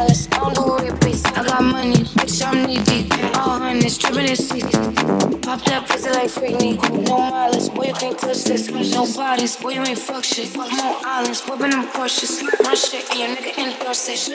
stylist, I don't do repeats. I got money, bitch, I'm knee deep. All hundreds, dripping in seats. Pop that pussy like Freaknik. No mileage, boy, you can't touch this. No bodies, boy, you ain't fuck shit. I'm on islands, whipping them Porsches. Run shit, and your nigga endorse it.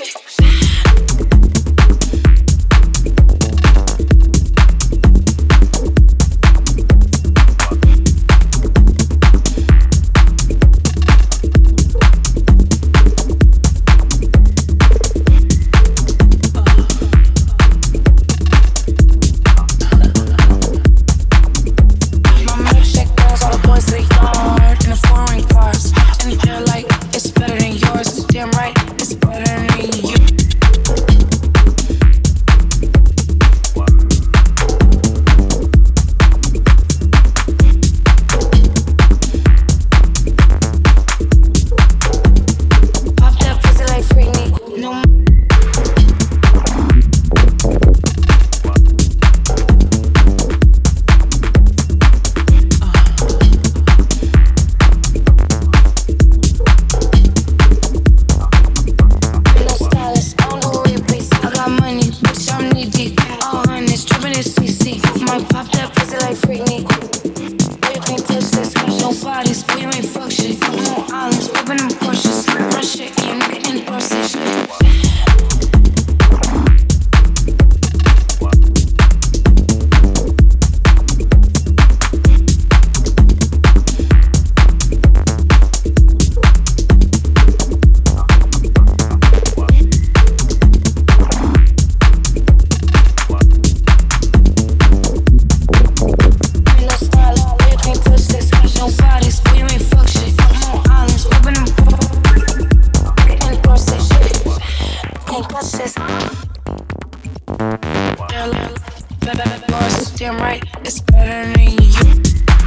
Damn right, it's better than you.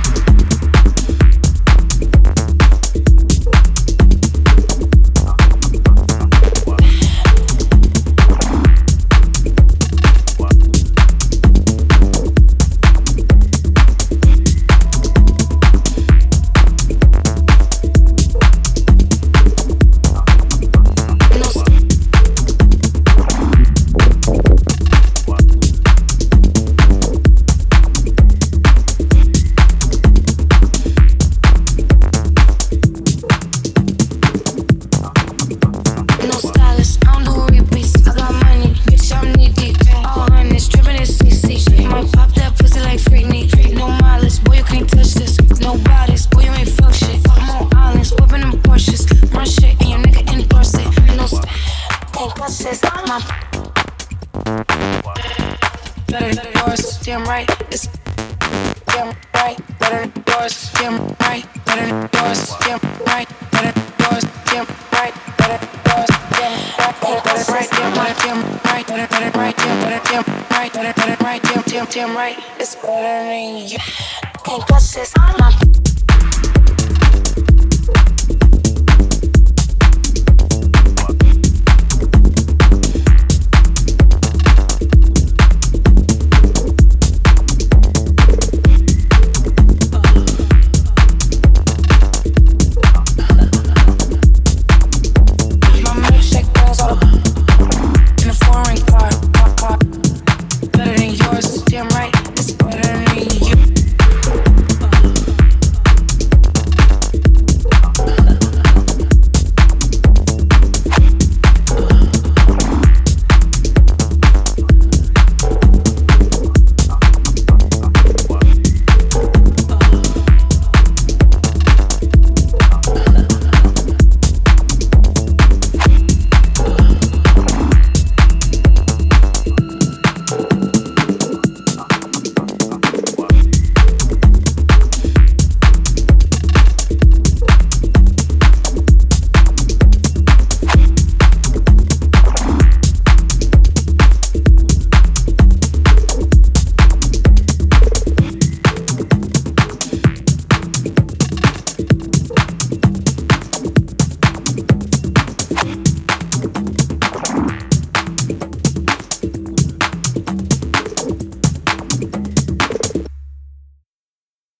Damn right, it's damn right, better than yours. Damn right, better than yours. Damn right, better than yours. Damn right, better than yours. Damn right, damn right, damn right, better right, damn right, better right, damn right, it's better than you. Can't touch this, my